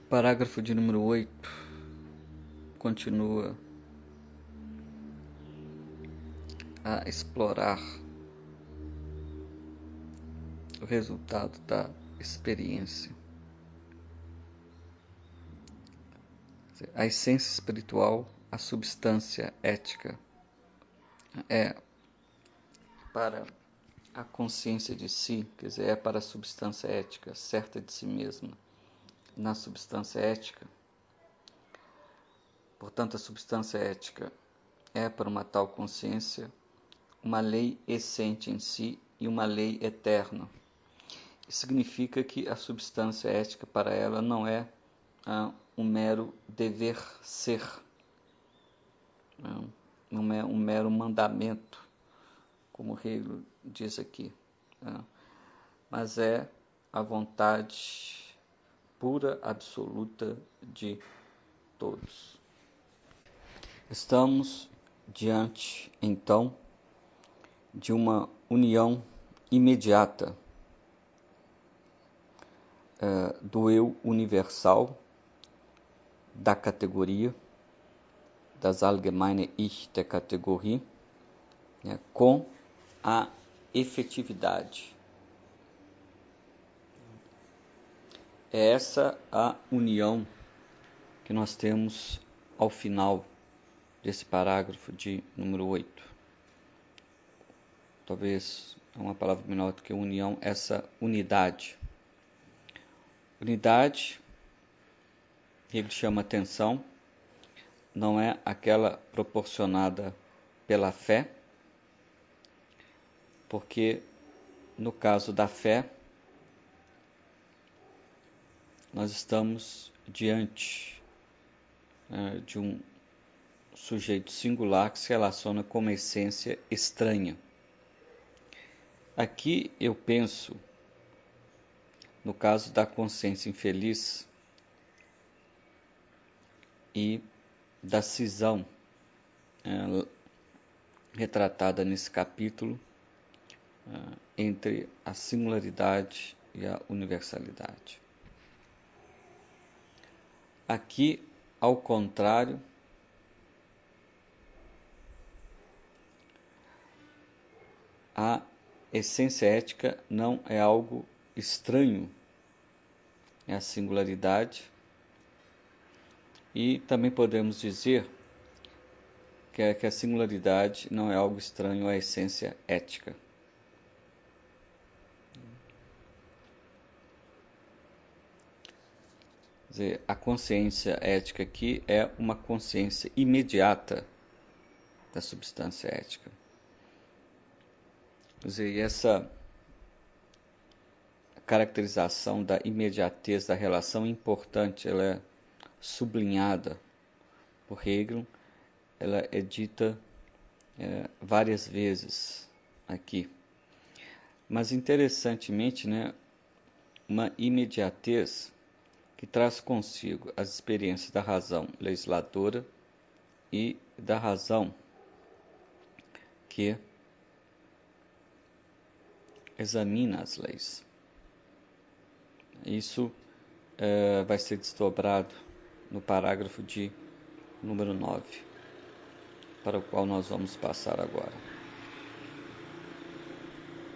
Parágrafo de número 8 continua a explorar o resultado da experiência. A essência espiritual, a substância ética, é para a consciência de si, quer dizer, é para a substância ética, certa de si mesma. Na substância ética, portanto, a substância ética é para uma tal consciência uma lei essente em si e uma lei eterna. Isso significa que a substância ética para ela não é um mero dever ser, não é um mero mandamento, como Hegel diz aqui, mas é a vontade pura, absoluta de todos. Estamos diante, então, de uma união imediata do eu universal, da categoria, das allgemeine Ich der Kategorie, com a efetividade. É essa a união que nós temos ao final desse parágrafo de número 8. Talvez uma palavra menor do que união, essa unidade. Unidade, ele chama atenção, não é aquela proporcionada pela fé, porque no caso da fé, nós estamos diante de um sujeito singular que se relaciona com uma essência estranha. Aqui eu penso, no caso da consciência infeliz e da cisão retratada nesse capítulo entre a singularidade e a universalidade. Aqui, ao contrário, a essência ética não é algo estranho, é a singularidade, e também podemos dizer que a singularidade não é algo estranho à essência ética. Quer dizer, a consciência ética aqui é uma consciência imediata da substância ética. Quer dizer, e essa caracterização da imediatez da relação é importante, ela é sublinhada por Hegel, ela é dita várias vezes aqui. Mas interessantemente, uma imediatez que traz consigo as experiências da razão legisladora e da razão que examina as leis. Isso vai ser desdobrado no parágrafo de número 9, para o qual nós vamos passar agora.